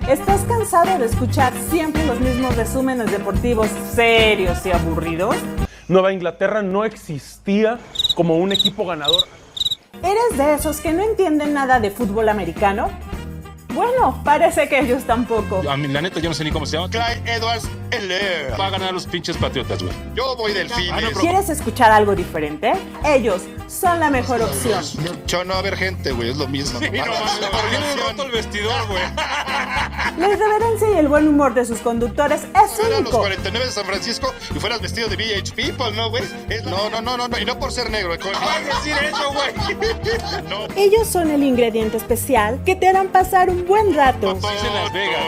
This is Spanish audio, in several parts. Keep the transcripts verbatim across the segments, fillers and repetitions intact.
¿Estás cansado de escuchar siempre los mismos resúmenes deportivos serios y aburridos? Nueva Inglaterra no existía como un equipo ganador. ¿Eres de esos que no entienden nada de fútbol americano? Bueno, parece que ellos tampoco. A mí, la neta, yo no sé ni cómo se llama. Clyde Edwards-Helaire. Va a ganar los pinches Patriotas, güey. Yo voy Delfines. Ah, no, pero... ¿Quieres escuchar algo diferente? Ellos son la mejor opción. Yo no, a ver gente, güey, es lo mismo. Sí, no, no, pero yo no roto el vestidor, güey. La irreverencia y el buen humor de sus conductores es único. Eran los cuarenta y nueve de San Francisco y fueras vestido de V H People, ¿no, güey? No, no, no, no, no, y no por ser negro. ¿Cómo vas a decir eso, güey? No. Ellos son el ingrediente especial que te harán pasar un buen rato. En Las Vegas.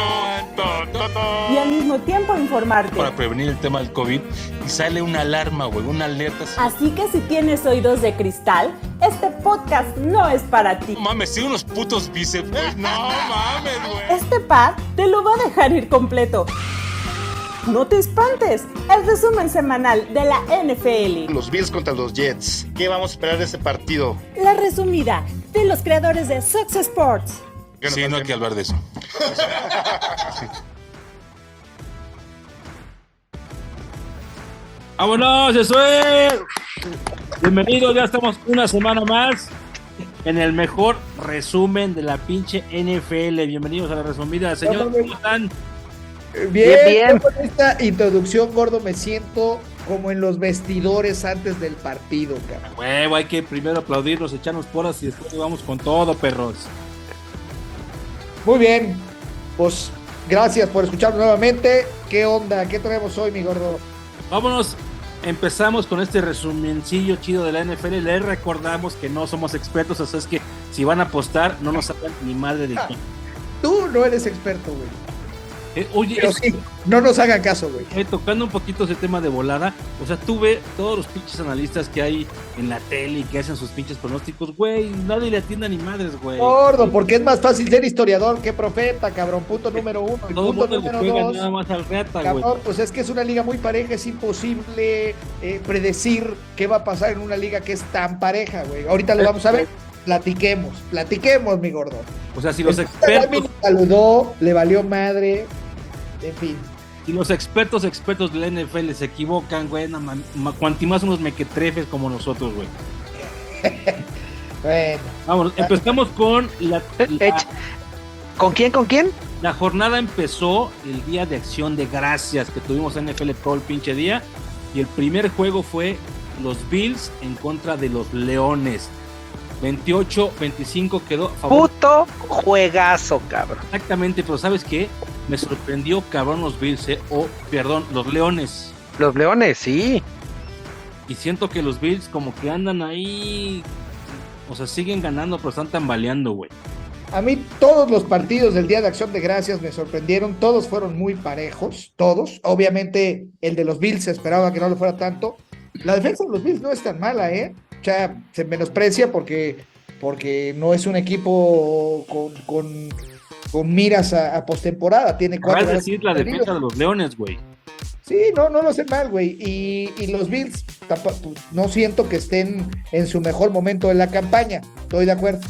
Y al mismo tiempo informarte. Para prevenir el tema del COVID y sale una alarma, güey, una alerta. Así que si tienes oídos de cristal, este podcast no es para ti. No mames, sí, unos putos bíceps, güey. No mames, güey. Este par te lo va a dejar ir completo. No te espantes, el resumen semanal de la N F L. Los Bills contra los Jets. ¿Qué vamos a esperar de ese partido? La resumida de los creadores de Fox Sports. Sí, no hay que hablar de eso. Sí. ¡Vámonos, eso es! Bienvenidos, ya estamos una semana más en el mejor resumen de la pinche N F L. Bienvenidos a la resumida. Señor, ¿cómo están? Bien, bien. Con esta introducción, gordo, me siento como en los vestidores antes del partido, cabrón. Huevo, hay que primero aplaudirnos, echarnos porras y después vamos con todo, perros. Muy bien, pues gracias por escucharnos nuevamente. ¿Qué onda? ¿Qué traemos hoy, mi gordo? Vámonos, empezamos con este resumencillo chido de la N F L. Les recordamos que no somos expertos, así es que si van a apostar, no nos hagan ni madre de quién. Tú no eres experto, güey. Eh, oye, Pero es, sí, no nos hagan caso, güey. Eh, tocando un poquito ese tema de volada, o sea, tú ves todos los pinches analistas que hay en la tele y que hacen sus pinches pronósticos, güey, nadie le atiende ni madres, güey. Gordo, porque es más fácil ser historiador que profeta, cabrón, punto número uno. Todo el punto mundo número le juega dos, nada más al reata, cabrón, güey. pues es que es una liga muy pareja, es imposible eh, predecir qué va a pasar en una liga que es tan pareja, güey. Ahorita lo vamos a ver. Platiquemos, platiquemos, mi gordo. O sea, si los El expertos... saludó, le valió madre, en fin. Si los expertos, expertos de la N F L se equivocan, güey, no, man, cuanti más unos mequetrefes como nosotros, güey. Bueno. Vamos, empezamos con la, la... ¿Con quién, con quién? La jornada empezó el día de Acción de Gracias que tuvimos en N F L todo el pinche día. Y el primer juego fue los Bills en contra de los Leones. veintiocho veinticinco quedó a favor. Puto juegazo, cabrón. Exactamente, pero ¿sabes qué? Me sorprendió, cabrón, los Bills, eh, o, perdón, los Leones. Los Leones, sí. Y siento que los Bills como que andan ahí, o sea, siguen ganando, pero están tambaleando, güey. A mí todos los partidos del Día de Acción de Gracias me sorprendieron, todos fueron muy parejos, todos. Obviamente el de los Bills se esperaba que no lo fuera tanto. La defensa de los Bills no es tan mala, ¿eh? O sea, se menosprecia porque, porque no es un equipo con, con, con miras a, a postemporada. Tiene cuatro. Es decir, la defensa perdidos. De los Leones, güey. Sí, no, no lo hacen mal, güey. Y, y los Bills no siento que estén en su mejor momento de la campaña. Estoy de acuerdo.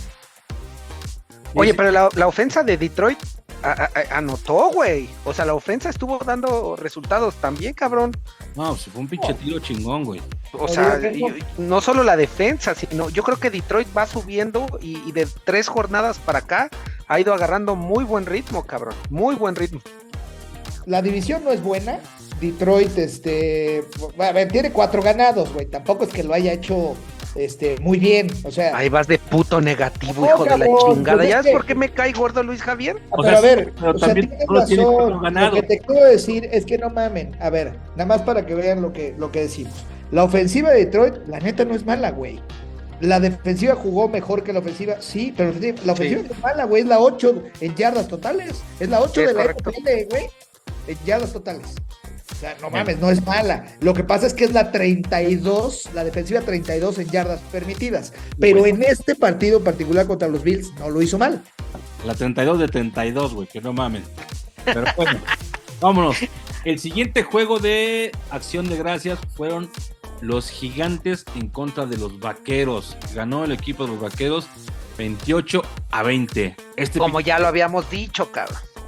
Oye, pero la, la ofensa de Detroit a, a, anotó, güey. O sea, la ofensa estuvo dando resultados también, cabrón. No, se fue un pinche tiro chingón, güey. O sea, y, no solo la defensa, sino yo creo que Detroit va subiendo y, y de tres jornadas para acá ha ido agarrando muy buen ritmo, cabrón. Muy buen ritmo. La división no es buena. Detroit, este, a ver, tiene cuatro ganados, güey. Tampoco es que lo haya hecho, este, muy bien. O sea, ahí vas de puto negativo, no, hijo cabrón, de la chingada. pues ¿Ya es ves que... por qué me cae gordo Luis Javier? Pero sea, a ver, pero o sea, también tienes solo tiene cuatro razón. ganados. Lo que te quiero decir es que no mamen. A ver, nada más para que vean lo que, lo que decimos. La ofensiva de Detroit, la neta, no es mala, güey. La defensiva jugó mejor que la ofensiva, sí, pero la ofensiva sí. No es mala, güey. Es la ocho en yardas totales. Es la ocho sí, de la N F L, güey. En yardas totales. O sea, no mames, no es mala. Lo que pasa es que es la treinta y dos, la defensiva treinta y dos en yardas permitidas. Pero en este partido en particular contra los Bills no lo hizo mal. La treinta y dos de treinta y dos, güey, que no mamen. Pero bueno, vámonos. El siguiente juego de Acción de Gracias fueron los Gigantes en contra de los Vaqueros. Ganó el equipo de los Vaqueros veintiocho a veinte. Este Como p- ya lo habíamos dicho, cabrón.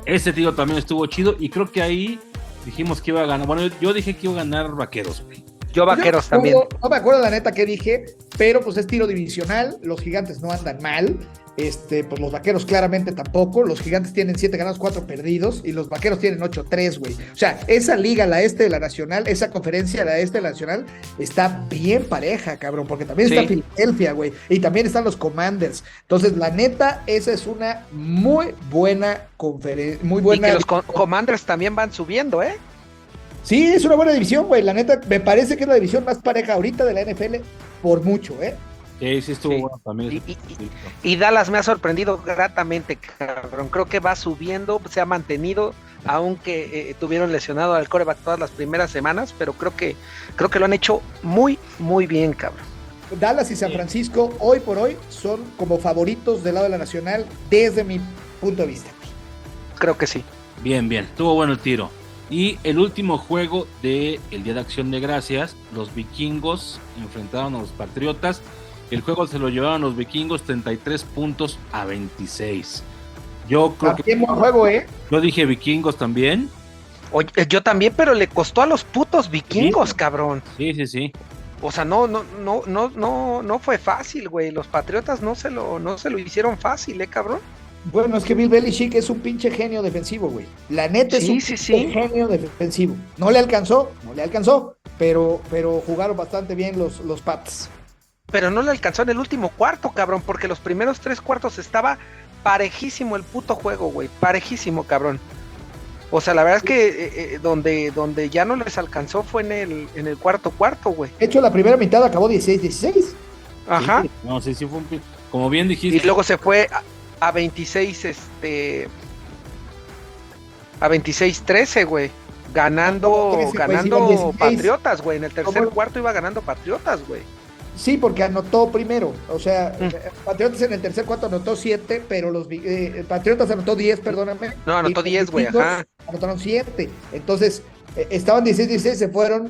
Ese tiro también estuvo chido y creo que ahí dijimos que iba a ganar. Bueno, yo dije que iba a ganar Vaqueros, güey. Yo Vaqueros Yo, también. No me acuerdo la neta que dije, pero pues es tiro divisional, los Gigantes no andan mal, este, pues los Vaqueros claramente tampoco, los Gigantes tienen siete ganados, cuatro perdidos, y los Vaqueros tienen ocho tres, güey. O sea, esa liga, la este de la Nacional, esa conferencia, la este de la Nacional, está bien pareja, cabrón, porque también Sí. está Filadelfia, güey, y también están los Commanders. Entonces, la neta, esa es una muy buena conferencia, muy buena... Y que los co- Commanders también van subiendo, ¿eh? Sí, es una buena división, güey. La neta, me parece que es la división más pareja ahorita de la N F L por mucho, ¿eh? Sí, sí estuvo Sí. bueno también. Y, y- y Dallas me ha sorprendido gratamente, cabrón. Creo que va subiendo, se ha mantenido, aunque eh, tuvieron lesionado al quarterback todas las primeras semanas, pero creo que creo que lo han hecho muy, muy bien, cabrón. Dallas y San Francisco, hoy por hoy, son como favoritos del lado de la Nacional desde mi punto de vista. Creo que sí. Bien, bien, estuvo bueno el tiro. Y el último juego del Día de Acción de Gracias, los vikingos enfrentaron a los Patriotas. El juego se lo llevaron los vikingos treinta y tres puntos a veintiséis. Yo creo que También buen juego, ¿eh? yo dije vikingos también. Oye, yo también, pero le costó a los putos vikingos, Sí. cabrón. Sí, sí, sí. O sea, no, no, no, no, no, no fue fácil, güey. Los Patriotas no se lo, no se lo hicieron fácil, eh, cabrón. Bueno, es que Bill Belichick es un pinche genio defensivo, güey. La neta es Sí, un sí, pinche sí. genio defensivo. No le alcanzó, no le alcanzó, pero, pero jugaron bastante bien los, los Pats. Pero no le alcanzó en el último cuarto, cabrón, porque los primeros tres cuartos estaba parejísimo el puto juego, güey, parejísimo, cabrón. O sea, la verdad es que eh, eh, donde, donde ya no les alcanzó fue en el, en el cuarto cuarto, güey. De hecho, la primera mitad acabó dieciséis dieciséis. Ajá. Sí, no, sí, sí fue un pi- como bien Y dijiste. luego se fue a, a veintiséis, este, a veintiséis trece, güey. Ganando, trece, güey, ganando sí, iban dieciséis. Patriotas, güey. En el tercer ¿Cómo? cuarto iba ganando Patriotas, güey. Sí, porque anotó primero. O sea, Mm. Patriotas en el tercer cuarto anotó siete, pero los vi- eh, Patriotas anotó diez, perdóname. No, anotó Y los diez, güey, vikingos ajá. Anotaron siete. Entonces, eh, estaban dieciséis dieciséis, se fueron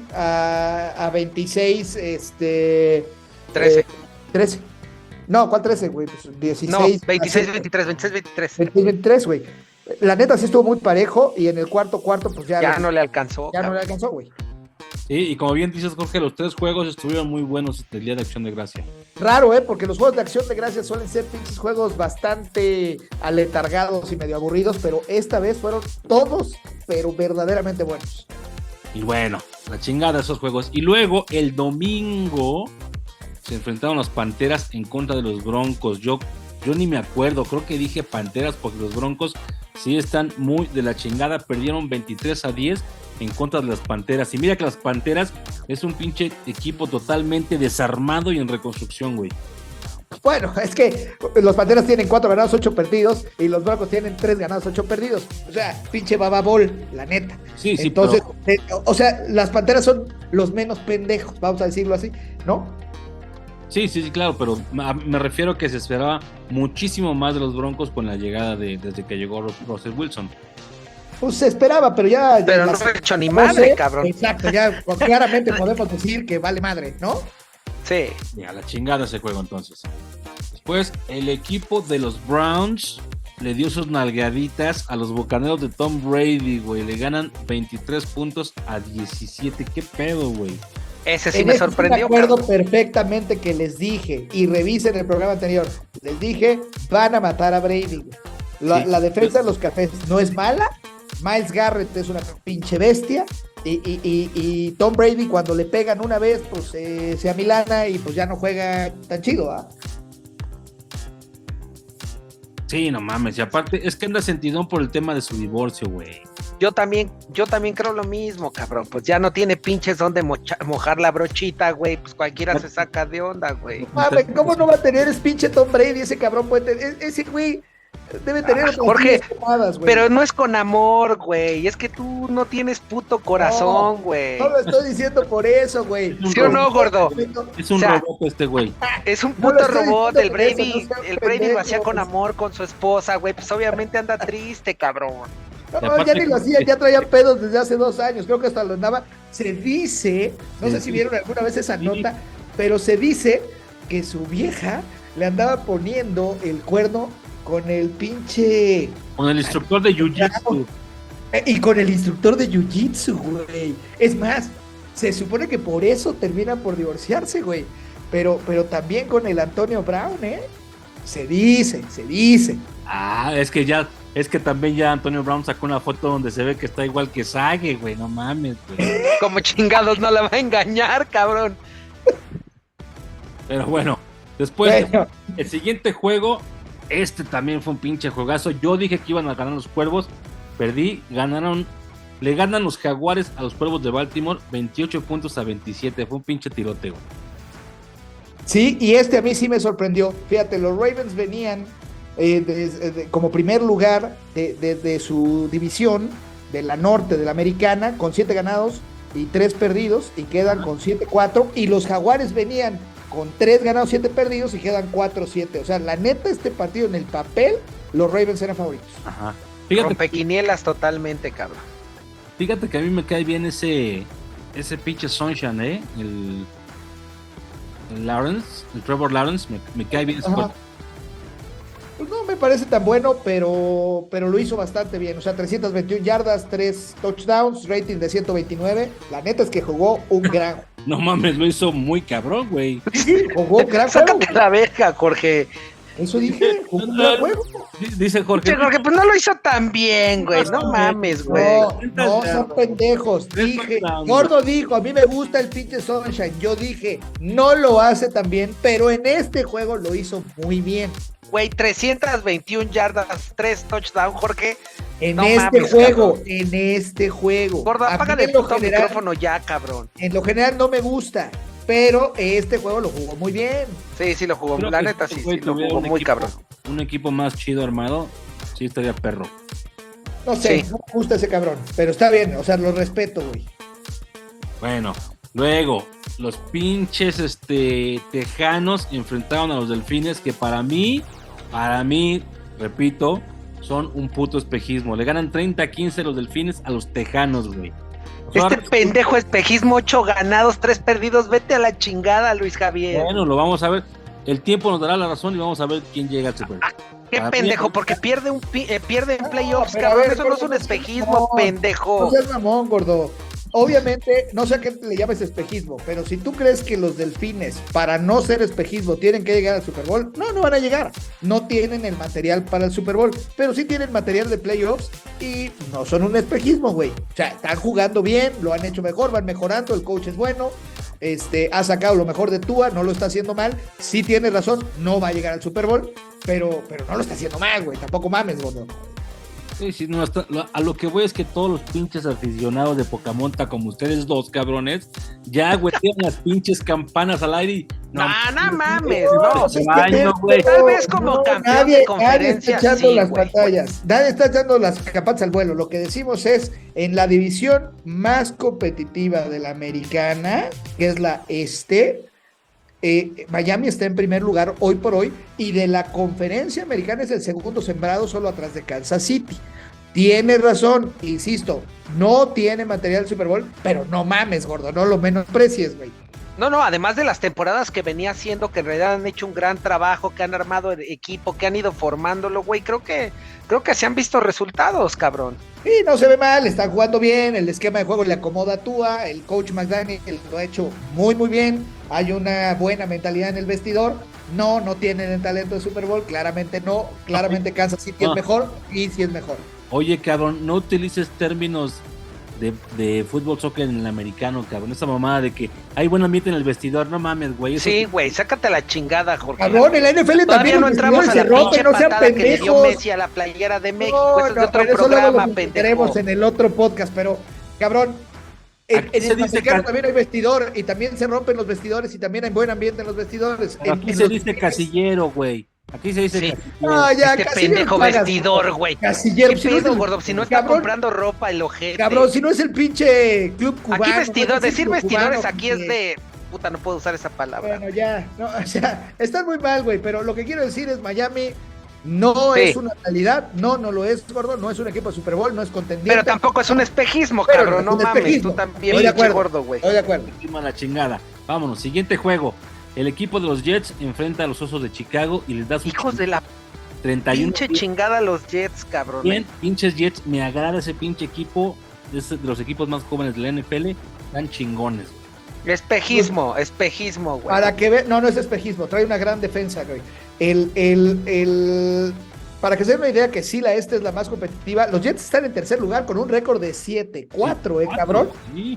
a, a veintiséis, este... trece. eh, trece. No, ¿cuál trece, güey? Pues dieciséis. No, veintiséis veintitrés, veintiséis veintitrés. veintiséis veintitrés, güey. La neta sí estuvo muy parejo y en el cuarto cuarto, pues ya, Ya no le alcanzó, ya no cabrón. le alcanzó, güey. Sí, y como bien dices, Jorge, los tres juegos estuvieron muy buenos el Día de Acción de Gracia. Raro, ¿eh? Porque los juegos de acción de gracias suelen ser pinches juegos bastante aletargados y medio aburridos, pero esta vez fueron todos, pero verdaderamente buenos. Y bueno, la chingada de esos juegos. Y luego el domingo se enfrentaron las Panteras en contra de los Broncos. Yo, yo ni me acuerdo, creo que dije Panteras porque los Broncos sí están muy de la chingada. Perdieron veintitrés a diez en contra de las Panteras. Y mira que las Panteras es un pinche equipo totalmente desarmado y en reconstrucción, güey. Bueno, es que los Panteras tienen cuatro ganados, ocho perdidos, y los Broncos tienen tres ganados, ocho perdidos. O sea, pinche bababol, la neta. Sí, sí, Entonces, pero- eh, o sea, las Panteras son los menos pendejos, vamos a decirlo así, ¿no? Sí, sí, sí, claro, pero me me refiero a que se esperaba muchísimo más de los Broncos con la llegada de desde que llegó Ros- Russell Wilson. Pues se esperaba, pero ya... ya Pero no las- ha hecho ni no madre, sé, cabrón. Exacto, ya claramente podemos decir que vale madre, ¿no? Sí. Y a la chingada ese juego entonces. Después, el equipo de los Browns le dio sus nalgaditas a los Bucaneros de Tom Brady, güey. Le ganan veintitrés puntos a diecisiete. ¿Qué pedo, güey? Ese sí En me este sorprendió, Me acuerdo cabrón. perfectamente que les dije, y revisen el programa anterior, les dije, van a matar a Brady. güey. La, Sí. la defensa de los Cafés no es mala, Myles Garrett es una pinche bestia, y, y, y, y Tom Brady cuando le pegan una vez, pues eh, se amilana y pues ya no juega tan chido, ¿ah? Sí, no mames. Y aparte, es que anda sentidón por el tema de su divorcio, güey. Yo también, yo también creo lo mismo, cabrón. Pues ya no tiene pinches donde mocha- mojar la brochita, güey. Pues cualquiera se saca de onda, güey. Mames, ¿cómo no va a tener es pinche Tom Brady? Ese cabrón puede tener, e- ese güey debe tener Ah, otras Jorge, diez tomadas, güey. Pero no es con amor, güey. Es que tú no tienes puto corazón, güey. No lo estoy diciendo por eso, güey. ¿Sí o no, gordo? Es un O sea, robot este güey. Es un No lo puto estoy robot. diciendo El por eso, Brady, no seas el Brady lo pendejo, hacía con pues. amor con su esposa, güey. Pues obviamente anda triste, cabrón. No, Y no, aparte ya ni lo que- hacía, ya traía pedos desde hace dos años, creo que hasta lo andaba. Se dice, no Sí, sé si sí. vieron alguna vez esa Sí. nota, pero se dice que su vieja le andaba poniendo el cuerno con el pinche... Con el instructor de Jiu-Jitsu. Y con el instructor de Jiu-Jitsu, güey. Es más, se supone que por eso terminan por divorciarse, güey. Pero, pero también con el Antonio Brown, ¿eh? Se dice, se dice. Ah, es que ya, es que también ya Antonio Brown sacó una foto donde se ve que está igual que Sage, güey, no mames, güey. Como chingados no la va a engañar, cabrón. Pero bueno, después, Bueno. el siguiente juego, este también fue un pinche juegazo. Yo dije que iban a ganar los Cuervos, perdí, ganaron, le ganan los Jaguares a los Cuervos de Baltimore, veintiocho puntos a veintisiete, fue un pinche tiroteo. Sí, y este a mí sí me sorprendió. Fíjate, los Ravens venían eh, de, de, como primer lugar de, de, de su división, de la norte, de la americana, con siete ganados y tres perdidos, y quedan con siete cuatro, y los Jaguares venían con tres ganados, siete perdidos, y quedan cuatro siete. O sea, la neta, este partido en el papel, los Ravens eran favoritos. Ajá. Fíjate, Rompequinielas totalmente, cabrón. fíjate que a mí me cae bien ese, ese pinche Sunshine, ¿eh? El... El Lawrence, el Trevor Lawrence, me, me cae bien. Ajá. Pues no me parece tan bueno, pero, pero lo hizo bastante bien. O sea, trescientas veintiuna yardas, tres touchdowns, rating de ciento veintinueve. La neta es que jugó un gran. No mames, lo hizo muy cabrón, güey. Sí, jugó un gran juego. Sácate la verga, Jorge. Eso dije, jugó un gran juego. Dice Jorge. Che, Jorge, pues no lo hizo tan bien, güey. No mames, güey. No, no son pendejos. Dije, Gordo dijo, a mí me gusta el pinche Sunshine. Yo dije, no lo hace tan bien, pero en este juego lo hizo muy bien. Güey, trescientas veintiuna yardas, tres touchdowns, Jorge. En No este mames, juego, cabrón. en este juego. Gordo, A mí apágale en el lo puto general- micrófono ya, cabrón. En lo general no me gusta, pero este juego lo jugó muy bien. Sí, sí lo jugó. Creo La que neta, si sí, este güey sí lo tuviera jugó un muy equipo- cabrón. Un equipo más chido armado, sí estaría perro. No sé, Sí. no me gusta ese cabrón, pero está bien, o sea, lo respeto, güey. Bueno, luego, los pinches este, tejanos enfrentaron a los delfines, que para mí, para mí, repito, son un puto espejismo. Le ganan treinta a quince los delfines a los tejanos, güey. O sea, Este pendejo espejismo, ocho ganados, tres perdidos. Vete a la chingada, Luis Javier. Bueno, lo vamos a ver. El tiempo nos dará la razón y vamos a ver quién llega al Super Bowl. Qué Para pendejo, mí- porque pierde un pi- eh, pierde en playoffs, pero a cabrón. ver, Eso no es gordo, un no, espejismo, no, pendejo. No seas mamón, gordo. Obviamente, no sé a qué le llames espejismo, pero si tú crees que los delfines, para no ser espejismo, tienen que llegar al Super Bowl, no, no van a llegar. No tienen el material para el Super Bowl, pero sí tienen material de playoffs y no son un espejismo, güey. O sea, están jugando bien, lo han hecho mejor, van mejorando, el coach es bueno, este, ha sacado lo mejor de Tua, no lo está haciendo mal. Sí tiene razón, no va a llegar al Super Bowl, pero, pero no lo está haciendo mal, güey. Tampoco mames, gordo. Sí, sí, no, hasta- lo- a lo que voy es que todos los pinches aficionados de Pocamonta, como ustedes dos cabrones, ya güey, tienen las pinches campanas al aire y No, no mames, no. se baño, güey. Tal vez como campeón nadie, de conferencia, Nadie está echando sí, las güey. pantallas, nadie está echando las campanas al vuelo. Lo que decimos es, en la división más competitiva de la americana, que es la este, eh, Miami está en primer lugar hoy por hoy, y de la conferencia americana es el segundo sembrado solo atrás de Kansas City. Tienes razón, insisto, no tiene material Super Bowl, pero no mames, gordo, no lo menosprecies, güey. No, no, además de las temporadas que venía haciendo, que en realidad han hecho un gran trabajo, que han armado el equipo, que han ido formándolo, güey, creo que, creo que se han visto resultados, cabrón. Sí, no se ve mal, está jugando bien, el esquema de juego le acomoda a Tua, el coach McDaniel lo ha hecho muy muy bien, hay una buena mentalidad en el vestidor. No, no tienen el talento de Super Bowl, claramente no, claramente Kansas City No. es mejor y sí es mejor. Oye, cabrón, no utilices términos de, de fútbol, soccer en el americano, cabrón. Esa mamada de que hay buen ambiente en el vestidor, no mames, güey. Eso- Sí, güey, sácate la chingada, Jorge. Cabrón, en la N F L Todavía también no los entramos a vestidores la se pinche rompen, no sean patada que le dio pendejos. Messi a la playera de México. No, Eso es de no, otro pero eso luego programa, lo pendejo. discutiremos en el otro podcast, pero cabrón, en, Aquí en se el dice mexicano que- también hay vestidor y también se rompen los vestidores y también hay buen ambiente en los vestidores. Pero aquí En se los- dice casillero, güey. Aquí se dice Sí. casillero. No, ya, Este casillero pendejo pagas, vestidor, güey. Casillero, ¿Qué si no es pedo, el- gordo? Si no está cabrón, comprando ropa, el ojete. Cabrón, si no es el pinche club cubano. Aquí no vestidor, es el decir club vestidores cubano, aquí es porque- de... Puta, no puedo usar esa palabra. Bueno, ya, no, o sea, están muy mal, güey, pero lo que quiero decir es Miami no Sí. es una realidad, no, no lo es, gordo, no es un equipo de Super Bowl, no es contendiente. Pero tampoco es un espejismo, Pero cabrón. no No es un mames, espejismo. tú también, Estoy de pinche acuerdo. gordo, güey. Estoy de acuerdo. Encima la chingada. Vámonos, siguiente juego. El equipo de los Jets enfrenta a los Osos de Chicago y les da su Hijos de la treinta y uno. Pinche chingada los Jets, cabrón. Bien, pinches Jets, me agrada ese pinche equipo, es de los equipos más jóvenes de la N F L, están chingones, güey. Espejismo, espejismo, güey. Para que ve, no, no es espejismo, trae una gran defensa, güey. El, el, el, para que se den una idea que sí, la este es la más competitiva, los Jets están en tercer lugar con un récord de siete cuatro, eh, cabrón. Sí.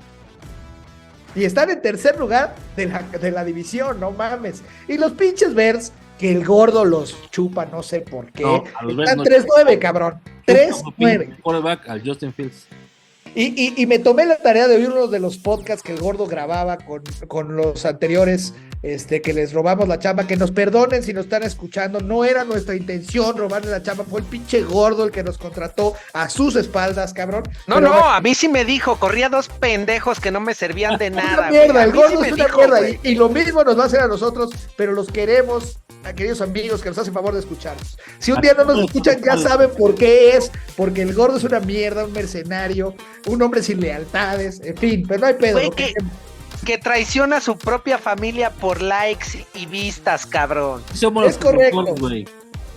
Y están en tercer lugar de la, de la división, no mames. Y los pinches Bears, que el gordo los chupa, no sé por qué. No, a los Bears están no. tres nueve, cabrón. tres nueve. Quarterback al Justin Fields. Y, y, y me tomé la tarea de oír uno de los podcasts que el gordo grababa con, con los anteriores, este, que les robamos la chamba, que nos perdonen si nos están escuchando, no era nuestra intención robarle la chamba, fue el pinche gordo el que nos contrató a sus espaldas, cabrón. No, Pero, no, bueno, a mí sí me dijo, corría dos pendejos que no me servían de es una nada. mierda, güey. A el mí gordo sí me es una dijo, mierda, güey. y, y lo mismo nos va a hacer a nosotros, pero los queremos, a queridos amigos, que nos hacen favor de escucharnos. Si un día no nos escuchan, ya saben por qué es, porque el gordo es una mierda, un mercenario, un hombre sin lealtades, en fin, pero no hay pedo. Güey, lo que- que, que traiciona a su propia familia por likes y vistas, cabrón. Somos Es los correcto. mejores, güey.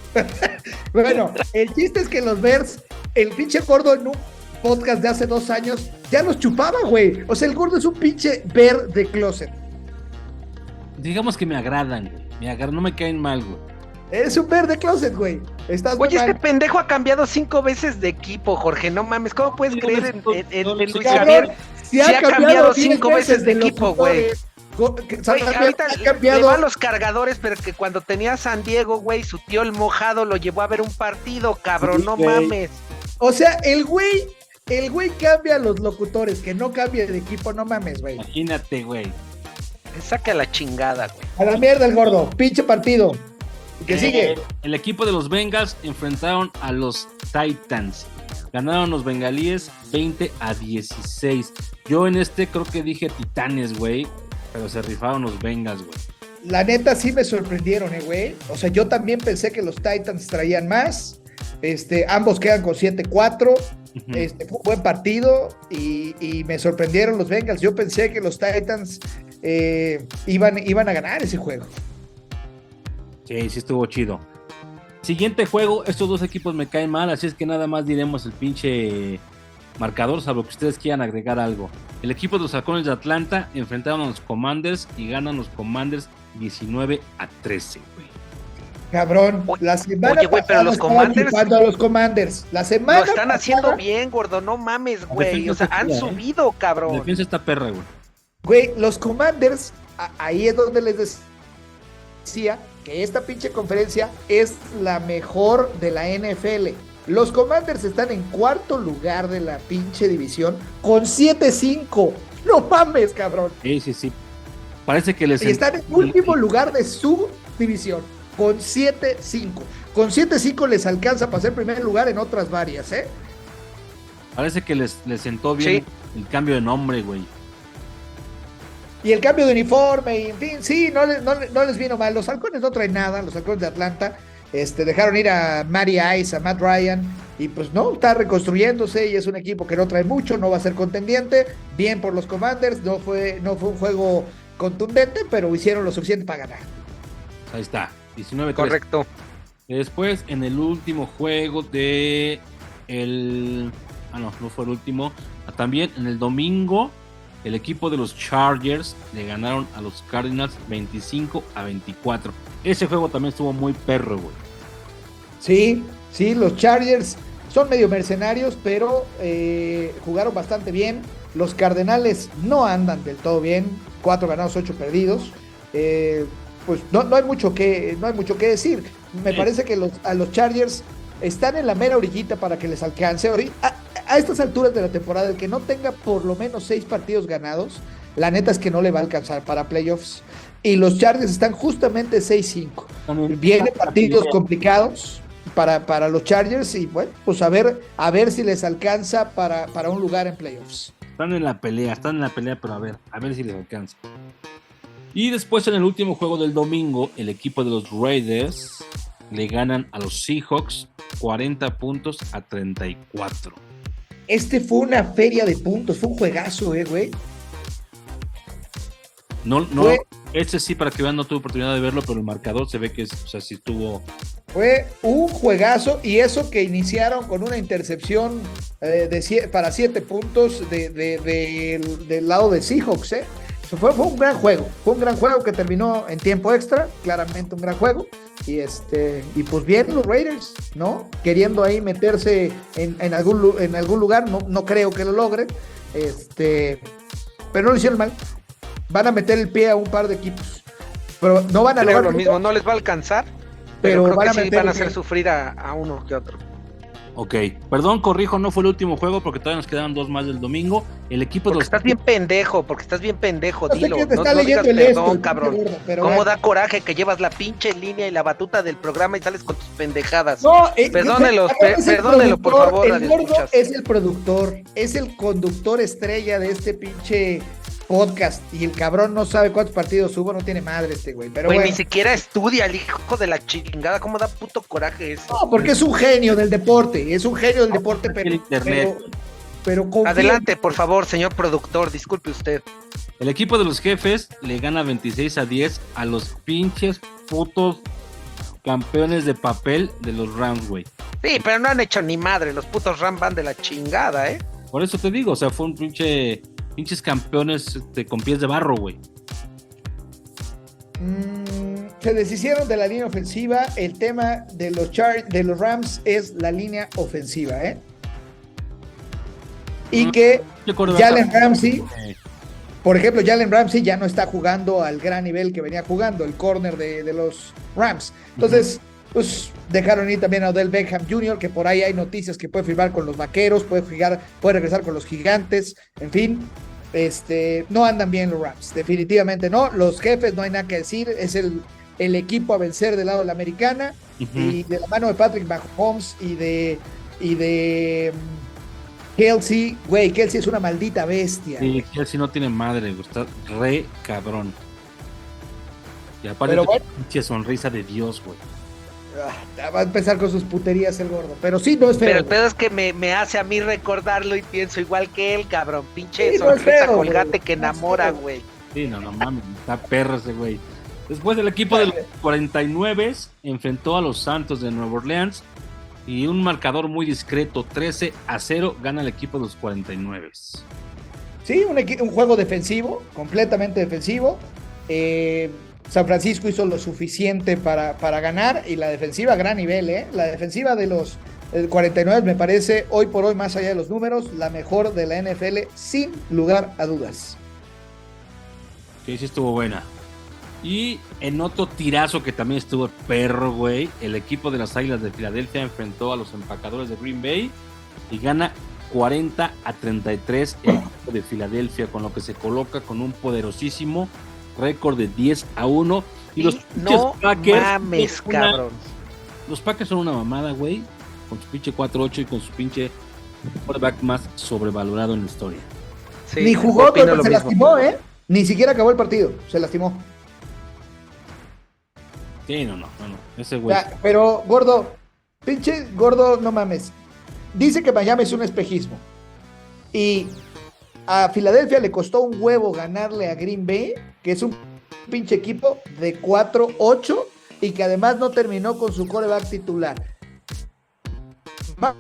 Bueno, el chiste es que los Bears, el pinche gordo en un podcast de hace dos años, ya los chupaba, güey. O sea, el gordo es un pinche Bear de closet. Digamos que me agradan, güey. Me agradan, no me caen mal, güey. Eres un Bear de closet, güey. Estás muy Oye, este mal. pendejo ha cambiado cinco veces de equipo, Jorge, no mames, ¿cómo puedes Sí, creer no, en, no, en- en- no, en no, Luis cabrón, Javier? Si sí ha cambiado diez cinco veces de equipo, güey. locutores, co- que- Güey, ha ahorita ha le- cambiado. le va a los cargadores, pero que cuando tenía a San Diego, güey, su tío el mojado lo llevó a ver un partido, cabrón, Sí, no güey. mames. O sea, el güey, el güey cambia a los locutores, que no cambia de equipo, no mames, güey. Imagínate, güey. Me saca la chingada, güey. A la mierda el gordo, pinche partido. Que Eh, sigue. El equipo de los Bengals enfrentaron a los Titans. Ganaron los bengalíes veinte a dieciséis. Yo en este creo que dije Titanes, güey. Pero se rifaron los Bengals, güey. La neta sí me sorprendieron, eh, güey. O sea, yo también pensé que los Titans traían más. Este, ambos quedan con siete cuatro. Ujú. Este, fue un buen partido y, y me sorprendieron los Bengals. Yo pensé que los Titans eh, iban, iban a ganar ese juego. Sí, sí estuvo chido. Siguiente juego, estos dos equipos me caen mal, así es que nada más diremos el pinche marcador, salvo que ustedes quieran agregar algo. El equipo de los Halcones de Atlanta enfrentaron a los Commanders y ganan los Commanders diecinueve a trece, güey. Cabrón, Oye, la semana oye, güey, pero pasada los estaban Commanders- chupando a los Commanders. La semana Lo están pasada- haciendo bien, gordo, no mames, güey. defensa O sea, está han chida, ¿eh? subido, La cabrón. defensa está perra, güey. Güey, los Commanders, a- ahí es donde les decía que esta pinche conferencia es la mejor de la N F L. Los Commanders están en cuarto lugar de la pinche división con siete cinco. No mames, cabrón. Sí, sí, sí. Parece que les... Y están en último lugar de su división con siete cinco. Con siete cinco les alcanza para ser primer lugar en otras varias, ¿eh? Parece que les, les sentó bien el cambio de nombre, güey. Y el cambio de uniforme, y en fin, sí, no, le- no, le- no les vino mal. Los halcones no traen nada, los halcones de Atlanta. Este, dejaron ir a Matty Ice, a Matt Ryan, y pues no, está reconstruyéndose y es un equipo que no trae mucho, no va a ser contendiente. Bien por los Commanders, no fue, no fue un juego contundente, pero hicieron lo suficiente para ganar. Ahí está, diecinueve a trece. Correcto. Después, en el último juego de el... Ah, no, no fue el último. Ah, también en el domingo, el equipo de los Chargers le ganaron a los Cardinals veinticinco a veinticuatro. Ese juego también estuvo muy perro, güey. Sí, sí, los Chargers son medio mercenarios, pero eh, jugaron bastante bien. Los Cardenales no andan del todo bien, cuatro ganados, ocho perdidos. Eh, pues no, no hay mucho que, no hay mucho que decir. Me Sí. parece que los, a los Chargers están en la mera orillita para que les alcance. Ahori- A, a estas alturas de la temporada, el que no tenga por lo menos seis partidos ganados, la neta es que no le va a alcanzar para playoffs. Y los Chargers están justamente seis cinco. También- Vienen partidos complicados para, para los Chargers y bueno, pues a ver, a ver si les alcanza para, para un lugar en playoffs. Están en la pelea, están en la pelea, pero a ver, a ver si les alcanza. Y después en el último juego del domingo, el equipo de los Raiders le ganan a los Seahawks cuarenta puntos a treinta y cuatro. Este fue una feria de puntos, fue un juegazo, eh, güey. No, no, Fue- este sí, para que vean, no tuve oportunidad de verlo, pero el marcador se ve que es, o sea, sí estuvo Fue un juegazo y eso que iniciaron con una intercepción eh, de sie- para siete puntos de, de- de- del, del lado de Seahawks, ¿eh? Fue, fue un gran juego, fue un gran juego que terminó en tiempo extra, claramente un gran juego. Y este y pues bien los Raiders, ¿no? Queriendo ahí meterse en, en, algún, lu- en algún lugar, no, no creo que lo logren, este, pero no lo hicieron mal. Van a meter el pie a un par de equipos, pero no van a Creo lograr lo mismo, no les va a alcanzar, pero, pero creo van que a sí meter van a el pie. hacer sufrir a, a uno que otro. Ok, perdón, corrijo, no fue el último juego porque todavía nos quedaban dos más del domingo. El equipo de Porque los estás bien pendejo, porque estás bien pendejo, No sé dilo. quién te No, está no digas leyendo el perdón, esto, el cabrón. pinche gordo, pero ¿Cómo bueno. da coraje que llevas la pinche línea y la batuta del programa y sales con tus pendejadas? No, eh, Perdónelo, acá pe- es el perdónelo, por productor, favor, el radio gordo escuchas. es el productor, es el conductor estrella de este pinche podcast y el cabrón no sabe cuántos partidos hubo, no tiene madre este güey, pero Güey, bueno. ni siquiera estudia el hijo de la chingada, ¿cómo da puto coraje eso? No, porque es un genio del deporte, es un genio del deporte, el pero, internet. pero, pero confía- Adelante, por favor, señor productor, disculpe usted. El equipo de los Jefes le gana veintiséis a diez a los pinches putos campeones de papel de los Rams, güey. Sí, pero no han hecho ni madre, los putos Ram van de la chingada, ¿eh? Por eso te digo, o sea, fue un pinche pinches campeones este, con pies de barro, güey. Mm, se deshicieron de la línea ofensiva. El tema de los Char de los Rams es la línea ofensiva, ¿eh? Y Mm. que Yo creo- Jalen Ramsey, Eh, por ejemplo, Jalen Ramsey ya no está jugando al gran nivel que venía jugando, el corner de, de los Rams. Entonces, pues dejaron ir también a Odell Beckham junior, que por ahí hay noticias que puede firmar con los Vaqueros, puede jugar, puede regresar con los Gigantes, en fin. Este, no andan bien los Rams, definitivamente no. Los Jefes, no hay nada que decir, es el, el equipo a vencer del lado de la americana, ujú. y de la mano de Patrick Mahomes y de y de mm, Kelsey, güey, Kelsey es una maldita bestia. Sí, Kelsey no tiene madre, güey, está re cabrón. Y aparte, Pero tiene bueno. una pinche sonrisa de Dios, güey. Ah, va a empezar con sus puterías el gordo, pero sí, no es feo. Pero el güey. pedo es que me, me hace a mí recordarlo y pienso igual que él, cabrón. Pinche Sí, no es sonrisa feo, colgate güey. que No es enamora, feo. güey. Sí, no, no mames, está perro ese güey. Después el equipo de los cuarenta y nueve enfrentó a los Santos de Nueva Orleans y un marcador muy discreto, trece a cero, gana el equipo de los cuarenta y nueve. Sí, un, equi- un juego defensivo, completamente defensivo. Eh, San Francisco hizo lo suficiente para, para ganar y la defensiva a gran nivel, ¿eh? La defensiva de los eh, cuarenta y nueve me parece hoy por hoy, más allá de los números, la mejor de la N F L sin lugar a dudas. Que sí estuvo buena. Y en otro tirazo que también estuvo perro, güey, el equipo de las Águilas de Filadelfia enfrentó a los empacadores de Green Bay y gana cuarenta a treinta y tres el equipo de Filadelfia, con lo que se coloca con un poderosísimo récord de diez a uno. Y los no pinches Packers mames, son una- cabrón. Los Packers son una mamada, güey, con su pinche cuatro ocho y con su pinche quarterback más sobrevalorado en la historia. Sí, Ni jugó, opino pero lo se mismo. lastimó, ¿eh? Ni siquiera acabó el partido, se lastimó. Sí, no, no, no, no. Ese O güey. sea, pero, gordo, pinche gordo, no mames. Dice que Miami es un espejismo. Y a Filadelfia le costó un huevo ganarle a Green Bay, que es un pinche equipo de cuatro ocho y que además no terminó con su quarterback titular. Más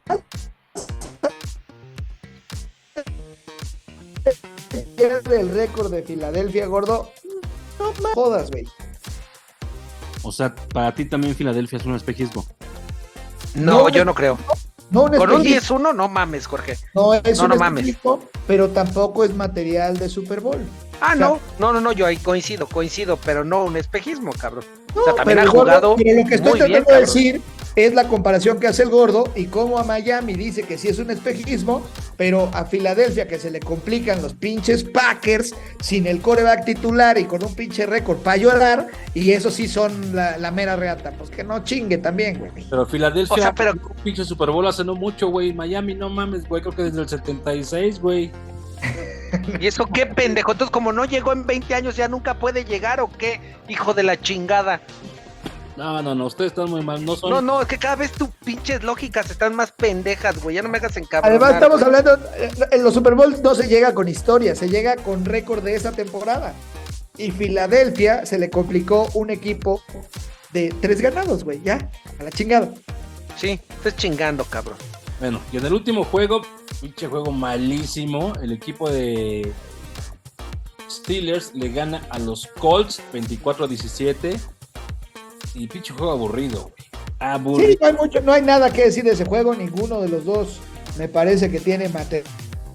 el récord de Filadelfia, gordo. No me jodas, güey. O sea, para ti también Filadelfia es un espejismo. No, No, yo no creo. No un Con un espejismo. diez uno, no mames, Jorge. No es No, un no mames. espejismo, pero tampoco es material de Super Bowl. Ah, O sea, no, no, no, no, yo ahí coincido, coincido, pero no un espejismo, cabrón. No, o sea, también pero ha el gordo- jugado pero lo que estoy muy tratando bien, de cabrón. decir es la comparación que hace el gordo y cómo a Miami dice que sí es un espejismo, pero a Filadelfia que se le complican los pinches Packers sin el quarterback titular y con un pinche récord para llorar, y eso sí son la, la mera reata. Pues que no chingue también, güey. Pero Filadelfia, O sea, pero- un pinche Super Bowl hace no mucho, güey. Miami, no mames, güey. Creo que desde el setenta y seis, güey. ¿Y eso qué pendejo? Entonces, como no llegó en veinte años, ¿ya nunca puede llegar o qué? Hijo de la chingada. No, no, no. Ustedes están muy mal. No son. No, no, es que cada vez tus pinches lógicas están más pendejas, güey. Ya no me hagas encabronar. Además estamos güey. hablando, eh, en los Super Bowls no se llega con historia, se llega con récord de esa temporada. Y Filadelfia se le complicó un equipo de tres ganados, güey, ya, a la chingada. Sí, estás chingando, cabrón. Bueno, y en el último juego, pinche juego malísimo, el equipo de Steelers le gana a los Colts veinticuatro a diecisiete. Y pinche juego aburrido, güey. Aburrido. Sí, no hay, mucho, no hay nada que decir de ese juego, ninguno de los dos me parece que tiene material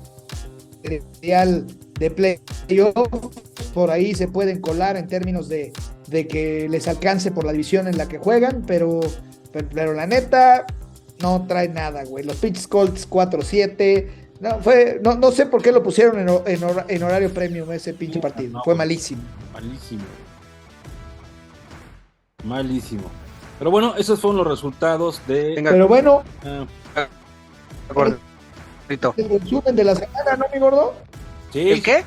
de playoff, por ahí se pueden colar en términos de, de que les alcance por la división en la que juegan, pero, pero, pero la neta no trae nada, güey. Los pinches Colts cuatro siete, no, fue, no, no sé por qué lo pusieron en, en, hor- en horario premium ese pinche partido, No, fue güey. malísimo. Malísimo. Malísimo. Pero bueno, esos fueron los resultados de... Venga, Pero bueno, ah, gordito. el resumen de la semana, ¿no, mi gordo? sí, ¿El qué?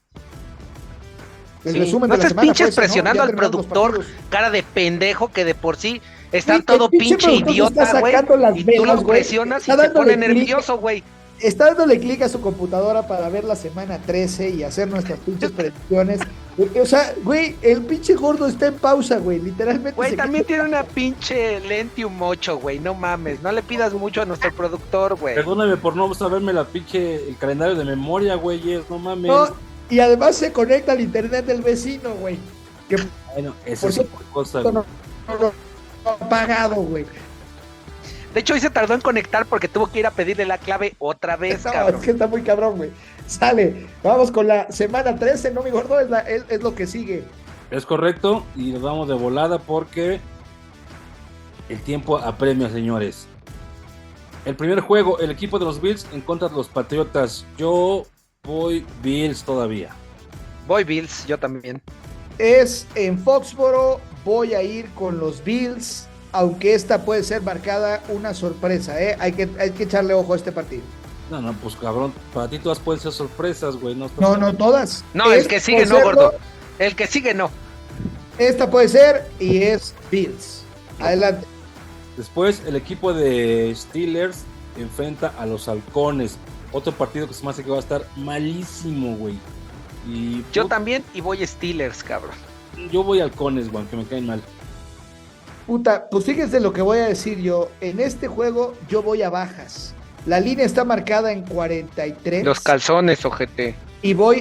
El Sí. resumen No de la estés semana pinches fue ese, ¿no? presionando Ya al terminaron los productor, partidos. cara de pendejo, que de por sí está Güey, todo el pinche pinche productor se idiota, está güey. sacando las Y tú velas, lo güey. presionas y Está se pone dándole clic. nervioso, güey. Está dándole clic a su computadora para ver la semana trece y hacer nuestras pinches predicciones. O sea, güey, el pinche gordo está en pausa, güey, literalmente. Güey, se también queda- tiene una pinche Lentium ocho, güey. No mames, no le pidas mucho a nuestro productor, güey. perdóname por no saberme la pinche, el calendario de memoria, güeyes, no mames. No, y además se conecta al internet del vecino, güey. Que Bueno, esa por es cierto, otra cosa, no, güey. no, no, no ha pagado, güey. De hecho, hoy se tardó en conectar porque tuvo que ir a pedirle la clave otra vez, No, cabrón. es que está muy cabrón, güey. Sale, vamos con la semana trece, ¿no, mi gordo? Es, la- es, es lo que sigue. Es correcto, y nos vamos de volada porque el tiempo apremia, señores. El primer juego, el equipo de los Bills en contra de los Patriotas. Yo voy Bills todavía. Voy Bills, yo también. Es en Foxboro, voy a ir con los Bills, aunque esta puede ser marcada una sorpresa, ¿eh? Hay que, hay que echarle ojo a este partido. No, no, pues cabrón, para ti todas pueden ser sorpresas, güey. No, No, no todas. No, el Esta que sigue puede no, serlo, gordo. El que sigue no. Esta puede ser y es Bills. Adelante. Después, el equipo de Steelers enfrenta a los Halcones. Otro partido que se me hace que va a estar malísimo, güey. Y Yo put- también y voy Steelers, cabrón. yo voy Halcones, güey, aunque me caen mal. Puta, pues fíjense lo que voy a decir yo. En este juego yo voy a bajas. La línea está marcada en cuarenta y tres. Los calzones, ojete. Y voy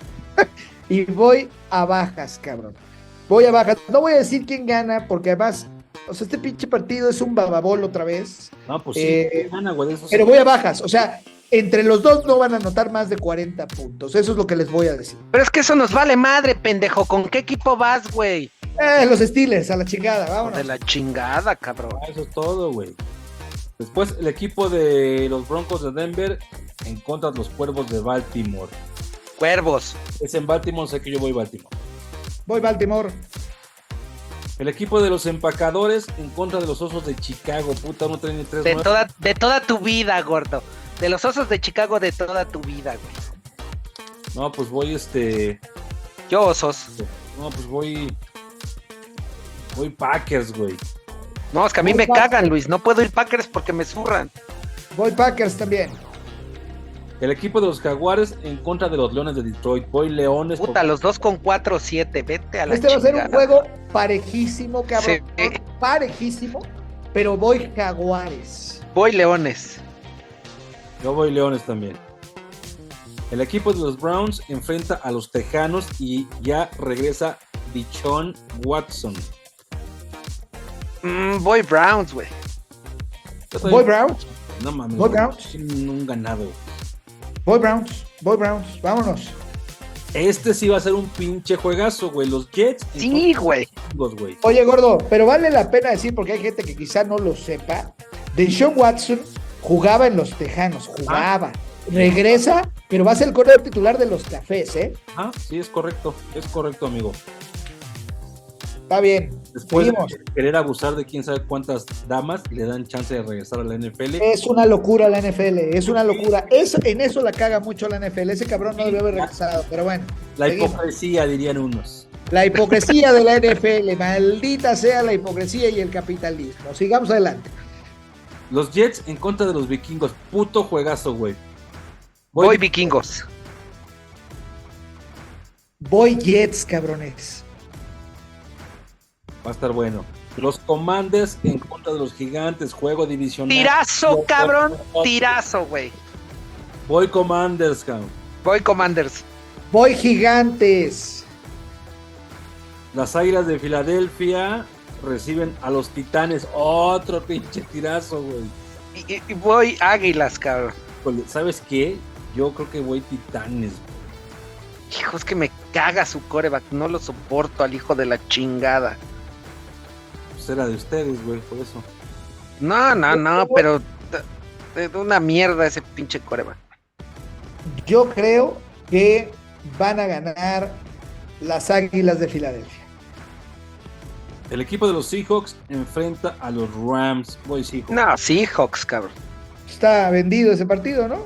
y voy a bajas, cabrón. Voy a bajas. No voy a decir quién gana, porque además, o sea, este pinche partido es un bababol otra vez. No, pues sí, Eh, gana, güey. de eso sí. Pero voy a bajas. O sea, entre los dos no van a anotar más de cuarenta puntos. Eso es lo que les voy a decir. Pero es que eso nos vale madre, pendejo. ¿Con qué equipo vas, güey? Eh, los Steelers, a la chingada, De vámonos. la chingada, cabrón. Ah, eso es todo, güey. Después, el equipo de los Broncos de Denver en contra de los Cuervos de Baltimore. Cuervos. Es en Baltimore, sé que yo voy a Baltimore. Voy Baltimore. El equipo de los Empacadores en contra de los Osos de Chicago. Puta, uno tiene tres De nueve. toda, de toda tu vida, gordo. De los Osos de Chicago de toda tu vida, güey. No, pues voy este... Yo Osos. No, pues voy... Voy Packers, güey. No, es que a mí Voy me Packers. cagan, Luis. No puedo ir Packers porque me zurran. Voy Packers también. El equipo de los Jaguares en contra de los Leones de Detroit. Voy Leones. por- Puta, los dos con cuatro siete. Vete a la Este va a ser un chingada. juego parejísimo, cabrón. Sí. Parejísimo, pero voy Jaguares. Voy Leones. Yo voy Leones también. El equipo de los Browns enfrenta a los Tejanos y ya regresa Deshaun Watson. Mm, voy Browns, güey. Yo también- Voy Browns. No mames. Voy güey. Browns. Tienen un ganado. Voy Browns. Voy Browns. Vámonos. Este sí va a ser un pinche juegazo, güey. Los Jets. en Sí, contra de güey. los Vikingos, güey. Oye, gordo, pero vale la pena decir, porque hay gente que quizá no lo sepa. Deshaun Watson jugaba en los Tejanos, jugaba. Regresa, pero va a ser el corredor titular de los Cafés, ¿eh? Ah, sí, es correcto. Es correcto, amigo. Está bien. Después Seguimos. de querer abusar de quién sabe cuántas damas, le dan chance de regresar a la N F L. Es una locura la N F L, es una locura. Es, en eso la caga mucho la N F L. Ese cabrón no debe haber regresado, pero bueno. La seguimos. hipocresía, dirían unos. La hipocresía de la N F L, maldita sea la hipocresía y el capitalismo. Sigamos adelante. Los Jets en contra de los Vikingos. Puto juegazo, güey. Voy Vikingos. Voy Jets, cabrones. Va a estar bueno. Los Commanders en contra de los Gigantes, juego divisional. Tirazo, cabrón, tirazo, güey. Voy Commanders, cabrón. Voy Commanders. Voy Gigantes. Las Águilas de Filadelfia reciben a los Titanes. Otro pinche tirazo, güey. Y, y- y voy Águilas, cabrón. Híjole, ¿sabes qué? Yo creo que voy Titanes. Hijo, es que me caga su coreback. No lo soporto al hijo de la chingada. Pues era de ustedes, güey, por eso. No, no, no, pero de, de una mierda ese pinche coreback. Yo creo que van a ganar las Águilas de Filadelfia. El equipo de los Seahawks enfrenta a los Rams. Voy Seahawks. No, Seahawks, cabrón. Está vendido ese partido, ¿no?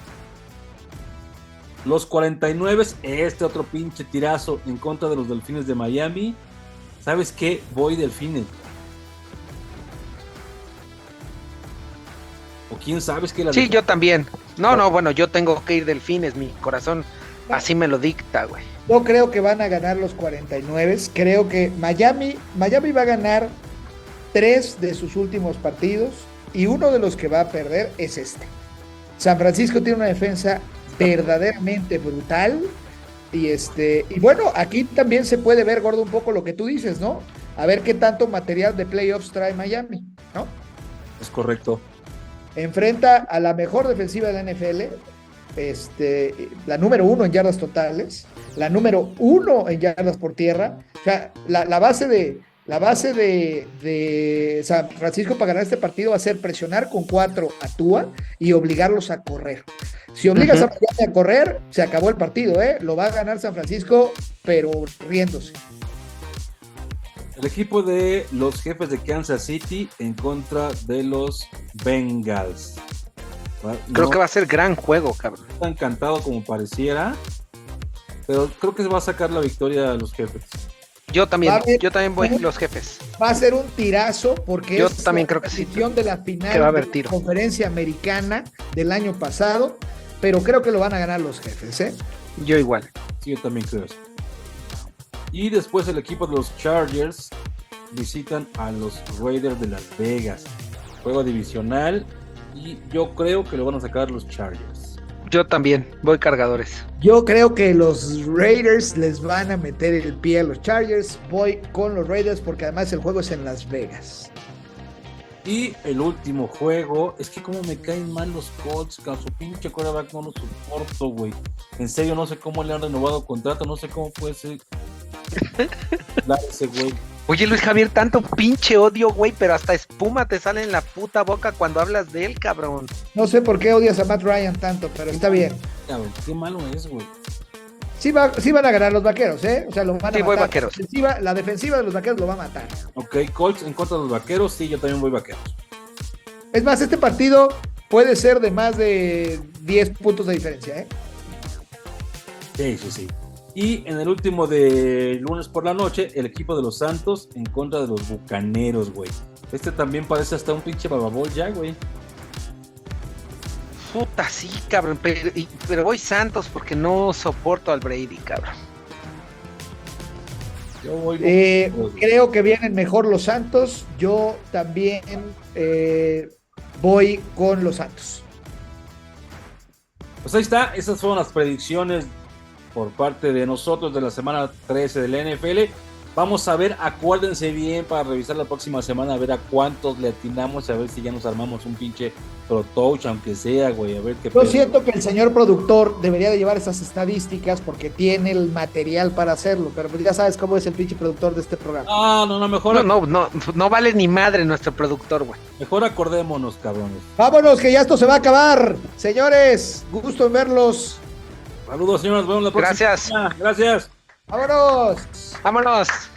Los cuarenta y nueve, este otro pinche tirazo en contra de los Delfines de Miami. ¿Sabes qué? Voy Delfines. ¿O quién sabes que la Sí, yo también. No, no, bueno, yo tengo que ir Delfines. Mi corazón así me lo dicta, güey. Yo creo que van a ganar los cuarenta y nueve. Creo que Miami, Miami va a ganar tres de sus últimos partidos y uno de los que va a perder es este. San Francisco tiene una defensa verdaderamente brutal y este y bueno, aquí también se puede ver, Gordo, un poco lo que tú dices, ¿no? A ver qué tanto material de playoffs trae Miami, ¿no? Es correcto. Enfrenta a la mejor defensiva de la N F L, este, la número uno en yardas totales, la número uno en yardas por tierra. O sea, la, la base de la base de, de San Francisco para ganar este partido va a ser presionar con cuatro a Tua y obligarlos a correr. Si obligas uh-huh. a Miami a correr, se acabó el partido, ¿eh? Lo va a ganar San Francisco, pero riéndose. El equipo de los Jefes de Kansas City en contra de los Bengals. Creo no, que va a ser gran juego, cabrón. No tan cantado como pareciera, pero creo que se va a sacar la victoria a los Jefes. Yo también, ver, yo también voy los Jefes. Va a ser un tirazo porque yo es también la creo que sí. de la final que va a haber de tiro. la conferencia americana del año pasado, pero creo que lo van a ganar los Jefes, ¿eh? Yo igual. Sí, yo también creo eso. Y después el equipo de los Chargers visitan a los Raiders de Las Vegas. Juego divisional y yo creo que lo van a sacar los Chargers. Yo también, voy Cargadores. Yo creo que los Raiders les van a meter el pie a los Chargers. Voy con los Raiders porque además el juego es en Las Vegas. Y el último juego, es que como me caen mal los Colts, con su pinche quarterback no lo soporto, güey. En serio, no sé cómo le han renovado contrato, no sé cómo puede ser. ese güey. Oye, Luis Javier, tanto pinche odio, güey, pero hasta espuma te sale en la puta boca cuando hablas de él, cabrón. No sé por qué odias a Matt Ryan tanto, pero está bien. Cabrón, qué malo es, güey. Sí, va, sí van a ganar los Vaqueros, ¿eh? O sea, lo van a sí, matar. voy Vaqueros. La defensiva, la defensiva de los Vaqueros lo va a matar. Ok, Colts en contra de los Vaqueros, sí, yo también voy Vaqueros. Es más, este partido puede ser de más de diez puntos de diferencia, ¿eh? Sí, sí, sí. Y en el último de lunes por la noche, el equipo de los Santos en contra de los Bucaneros, güey. Este también parece hasta un pinche bababol ya, güey. Puta, sí, cabrón, pero, y, pero voy Santos porque no soporto al Brady, cabrón. Yo voy, Eh, voy. creo que vienen mejor los Santos. Yo también eh, voy con los Santos. Pues ahí está, esas fueron las predicciones por parte de nosotros de la semana trece de la N F L. Vamos a ver, acuérdense bien para revisar la próxima semana, a ver a cuántos le atinamos, a ver si ya nos armamos un pinche Pro Touch, aunque sea, güey, a ver qué Yo pedo. siento que el señor productor debería de llevar esas estadísticas porque tiene el material para hacerlo, pero pues ya sabes cómo es el pinche productor de este programa. Ah, no, no, mejor, No, no, no, no vale ni madre nuestro productor, güey. mejor acordémonos, cabrones. Vámonos, que ya esto se va a acabar. Señores, gusto en verlos. Saludos, señores, nos vemos la próxima. Gracias. semana. Gracias. Vámonos. Vámonos.